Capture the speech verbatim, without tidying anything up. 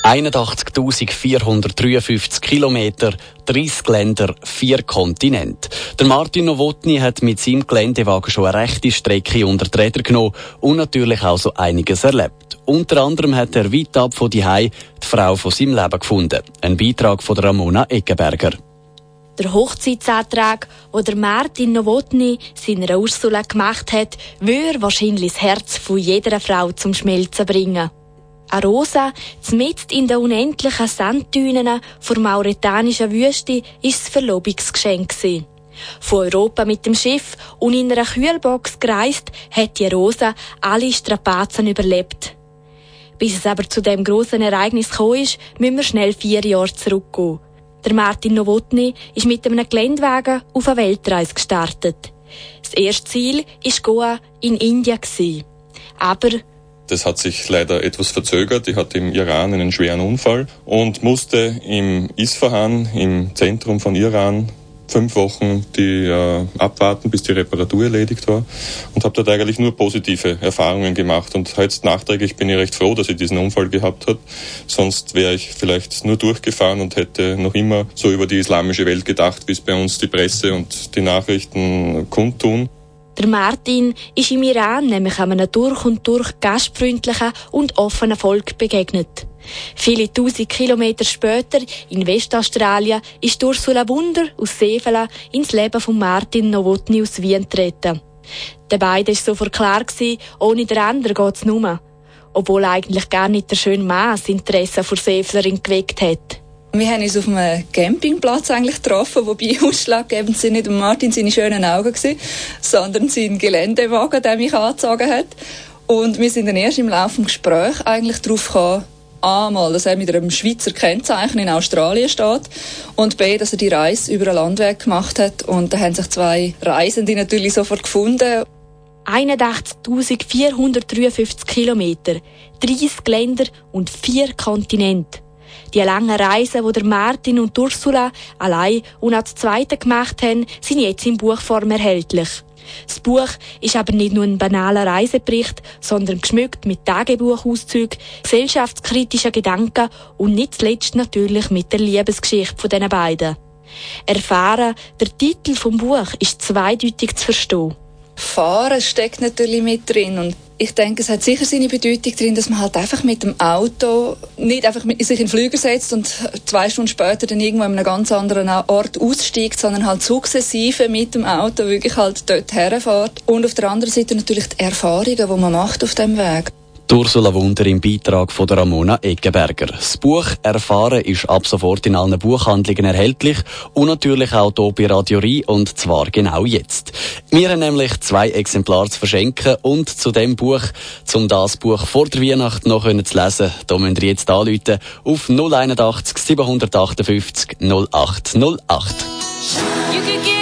einundachtzigtausendvierhundertdreiundfünfzig Kilometer, dreissig Länder, vier Kontinente. Der Martin Nowotny hat mit seinem Geländewagen schon eine rechte Strecke unter die Räder genommen und natürlich auch so einiges erlebt. Unter anderem hat er weit ab von zuhause die Frau von seinem Leben gefunden. Ein Beitrag von Ramona Eggenberger. Der Hochzeitsantrag, den der Martin Nowotny seiner Ursula gemacht hat, würde wahrscheinlich das Herz von jeder Frau zum Schmelzen bringen. Eine Rosa, mitten in den unendlichen Sanddünen der mauretanischen Wüste, war das Verlobungsgeschenk. Von Europa mit dem Schiff und in einer Kühlbox gereist, hat die Rosa alle Strapazen überlebt. Bis es aber zu dem grossen Ereignis gekommen ist, müssen wir schnell vier Jahre zurückgehen. Der Martin Nowotny ist mit einem Geländewagen auf eine Weltreise gestartet. Das erste Ziel war Goa in Indien. Aber das hat sich leider etwas verzögert. Ich hatte im Iran einen schweren Unfall und musste im Isfahan, im Zentrum von Iran, fünf Wochen die äh, abwarten, bis die Reparatur erledigt war, und habe dort eigentlich nur positive Erfahrungen gemacht. Und jetzt nachträglich bin ich recht froh, dass ich diesen Unfall gehabt habe. Sonst wäre ich vielleicht nur durchgefahren und hätte noch immer so über die islamische Welt gedacht, wie es bei uns die Presse und die Nachrichten kundtun. Der Martin ist im Iran nämlich einem durch und durch gastfreundlichen und offenen Volk begegnet. Viele tausend Kilometer später, in Westaustralien, ist Ursula Wunder aus Sevelen ins Leben von Martin Nowotny aus Wien getreten. Den beiden war sofort klar, ohne den anderen geht es nur. Obwohl eigentlich gar nicht der schöne Mann das Interesse vor Sevelerin geweckt hat. Wir haben uns auf einem Campingplatz eigentlich getroffen, wobei ausschlaggebend sind nicht Martin seine schönen Augen gewesen, sondern sein Geländewagen, der mich angezogen hat. Und wir sind dann erst im Laufe des Gesprächs eigentlich darauf gekommen, einmal, dass er mit einem Schweizer Kennzeichen in Australien steht und b, dass er die Reise über einen Landweg gemacht hat. Und da haben sich zwei Reisende natürlich sofort gefunden. einundachtzigtausendvierhundertdreiundfünfzig Kilometer, dreissig Länder und vier Kontinente. Die langen Reisen, die der Martin und Ursula allein und als Zweite gemacht haben, sind jetzt in Buchform erhältlich. Das Buch ist aber nicht nur ein banaler Reisebericht, sondern geschmückt mit Tagebuchauszügen, gesellschaftskritischen Gedanken und nicht zuletzt natürlich mit der Liebesgeschichte dieser beiden. Erfahren, der Titel vom Buch ist zweideutig zu verstehen. Fahren steckt natürlich mit drin, und ich denke, es hat sicher seine Bedeutung drin, dass man halt einfach mit dem Auto nicht einfach mit, sich in den Flüger setzt und zwei Stunden später dann irgendwo an einem ganz anderen Ort aussteigt, sondern halt sukzessive mit dem Auto wirklich halt dort herfährt. Und auf der anderen Seite natürlich die Erfahrungen, die man macht auf dem Weg. Ursula Wunder im Beitrag von Ramona Eggenberger. Das Buch «Erfahren» ist ab sofort in allen Buchhandlungen erhältlich und natürlich auch hier bei Radio Rai, und zwar genau jetzt. Wir haben nämlich zwei Exemplare zu verschenken, und zu dem Buch, um das Buch vor der Weihnacht noch zu lesen, da müsst ihr jetzt anrufen auf null einundachtzig siebenhundertachtundfünfzig null acht null acht.